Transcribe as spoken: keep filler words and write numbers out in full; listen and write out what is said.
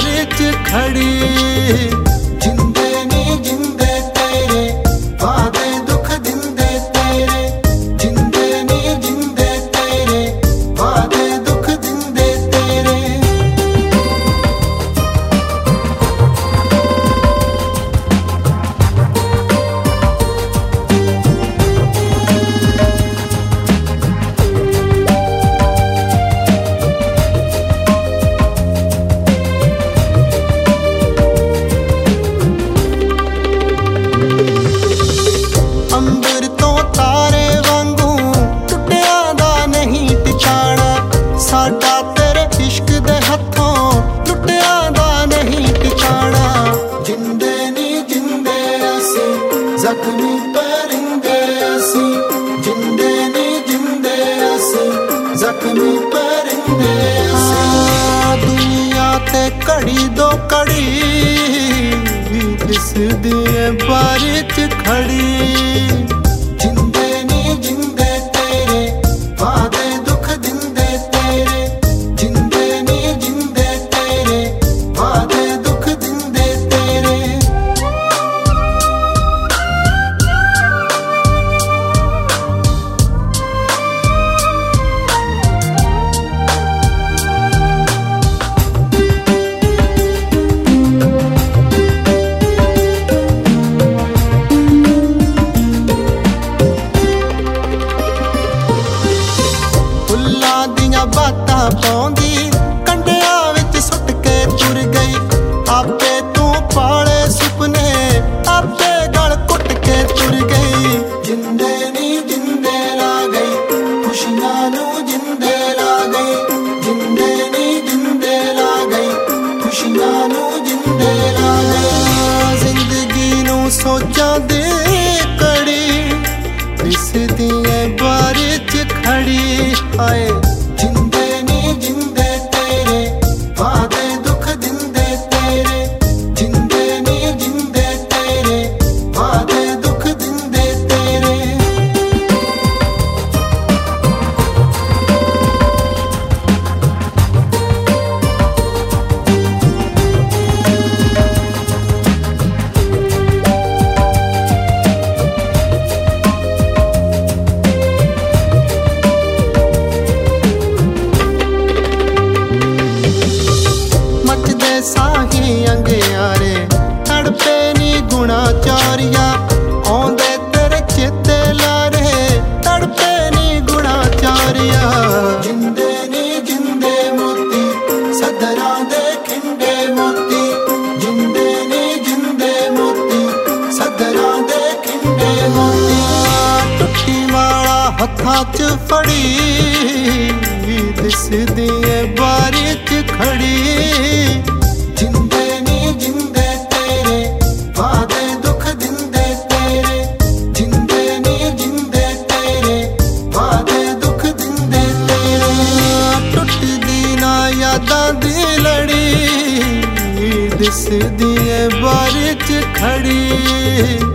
बारे च खड़ी। जिंदे नी जिंदे तेरे वादे दुख दिंदे तेरे, जिंदे नी जिंदे तेरे वादे दुख दिंदे तेरे। अंबर तो तारे वांगू टुटिया दा नहीं टिकाना, साडा तेरे इश्क दे हथों टुटिया दा नहीं टिकाना। जिंदे नी जिंदे असी जख्मी परिंदे असी, जिंदे नी जिंदे असी जख्मी परिंदे असी। दुनिया ते कड़ी दो कड़ी दिसदी है बारे च खड़ी। जिंदे नी जिंदे तेरे वादे दुख दिंदे तेरे, जिंदे नी जिंदे तेरे वादे दुख दिंदे तेरे। बातां पाउंदी कंडिया विच सुट के तुर गई, आपे तू पाले सुपने आपे गल कुट के तुर गई। जिंदे नी जिंदे ला गई खुशियां नू जिंदे ला गई, जिंदे नी जिंदे ला गई खुशियां नू जिंदे ला गई। जिंदगी नू सोचां दे कड़ी दिसदी है बारे च खड़ी। आए जिंदे नी जिंदे तेरे वादे दुख दिंदे तेरे, जिंदे नी जिंदे तेरे वादे दुख दिंदे तेरे। साही अंगियारे तड़पे नी गुणा चारिया, आउंदे तेरे चेते लारे तड़पे नी गुणा चारिया। जिंदे नी जिंदे मोती सदरां दे खिंडे मोती, जिंदे नी जिंदे मोती सदरां दे खिंडे मोती। टुट्टी माला हत्थां च फड़ी दिसदी है बारी च खड़ी। जिंदे नी जिंदे तेरे वादे दुख दिंदे तेरे, जिंदे नी जिंदे तेरे वादे दुख दिंदे तेरे। टुटदी ना यादां दी लड़ी दिसदी है बारे च खड़ी।